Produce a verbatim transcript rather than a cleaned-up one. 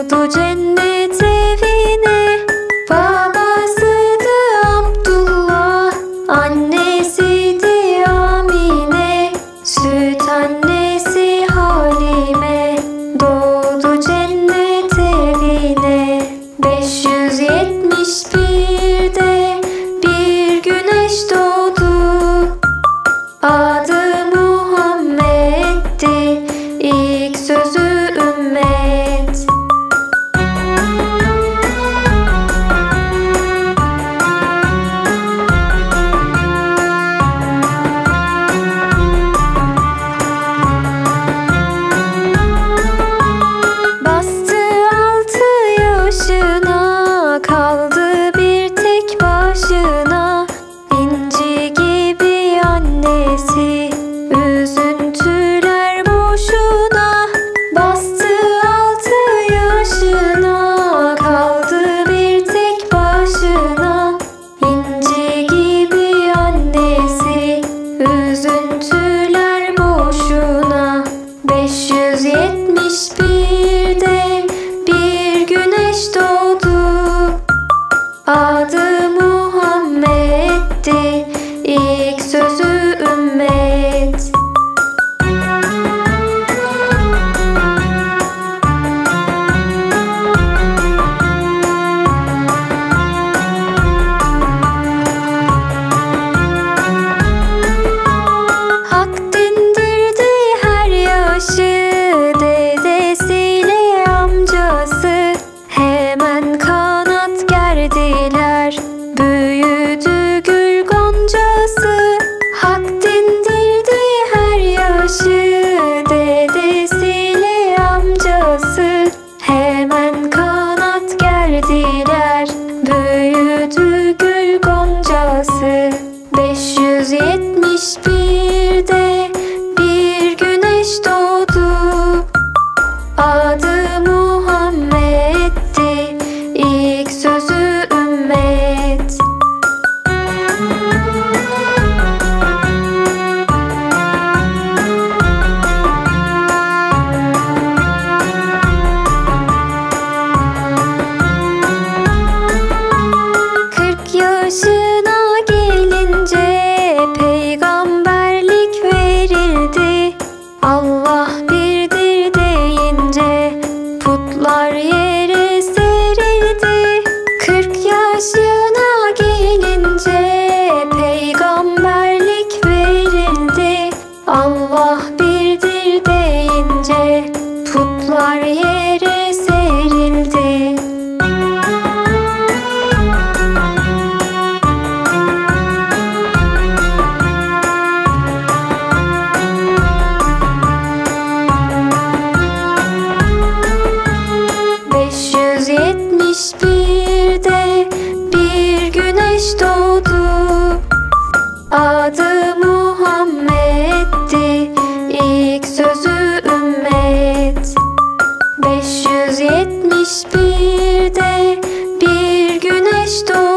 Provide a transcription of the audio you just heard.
doğdu cennet evine. Babasıydı Abdullah, annesiydi Amine, süt annesi Halime doğdu cennet evine. Beş yüz yetmiş birde bir güneş doğdu, adı Muhammed'di, ilk sözü ümmet. Bastı altı yaşına, kaldı bir tek başına, İnci gibi annesi, üzüntüler boşuna. Bastı altı yaşına, kaldı bir tek başına, İnci gibi annesi, üzüntüler boşuna. Beş yüz yetmiş birde bir güneş doğdu, adı Muhammed'di, ilk sözü ümmet. Hak dindirdi her yaşı, dedesiyle amcası, hemen kanat gerdiler, büyüdü gül goncası. Hak dindirdi her yaşı, dedesiyle amcası, hemen kanat gerdiler, büyüdü gül goncası. Beş yüz yetmiş birde bir güneş doğdu, adı Muhammed'di, ilk sözü ümmet. Kırk yaşına gelince peygamberlik verildi, Allah birdir deyince putlar yere serildi. Kırk yaşına gelince peygamberlik verildi, Allah birdir deyince putlar yere serildi. Beş yüz yetmiş birde bir güneş doğdu, adı Muhammed'di, ilk sözü ümmet. Beş yüz yetmiş birde bir güneş doğdu,